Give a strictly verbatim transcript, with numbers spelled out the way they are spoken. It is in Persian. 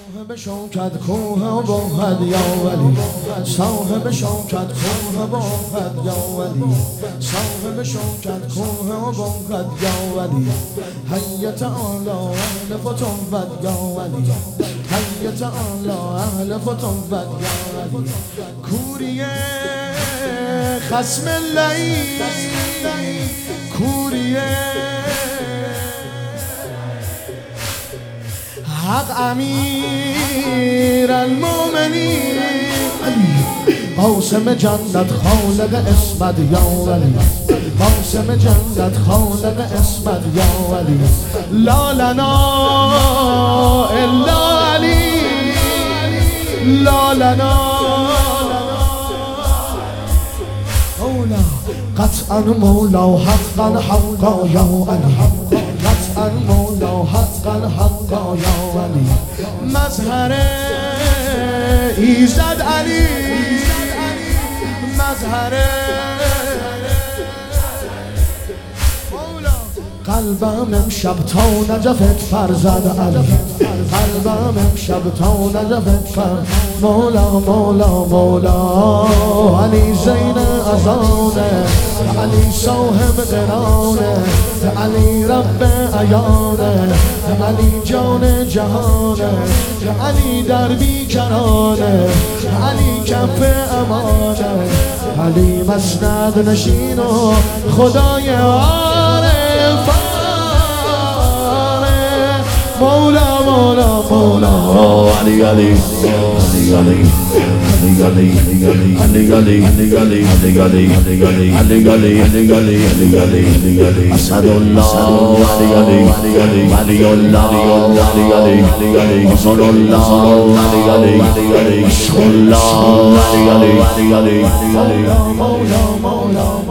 صاحب شوکت کوه و باهد یا ولی، صاحب شوکت کوه و باهد یا ولی، صاحب شوکت کوه و باهد یا ولی، حی تعالی اهل فتوت یا ولی، حی تعالی اهل فتوت یا ولی. کوریه خصم اللعین، کوریه حق امیر المومنین، قاسم جنت خالق اسمت یا ولی، قاسم جنت خالق اسمت یا ولی. لا لنا الا علی، لا لنا مولا، قطعا مولا حقا حقا یا علی، قطعا مولا حقا حقا یا علی. مظهر ایزد علی، مظهر قلبم امشب تا نجفت فرزد علی، قلبم امشب تا نجفت فرزد. مولا مولا مولا علی زین ازانه، علی صاحب قرانه، علی رب عیانه، علی جان جهانه، علی در بیکرانه، علی کف امانه، علی مسند نشین و خدای عارف. مولا مولا مولا علی علی علی علی علی علی علی علی علی علی علی علی علی علی علی علی علی اسد الله علی علی علی الله علی علی علی رسول الله علی علی علی الله علی علی علی علی مولا مولا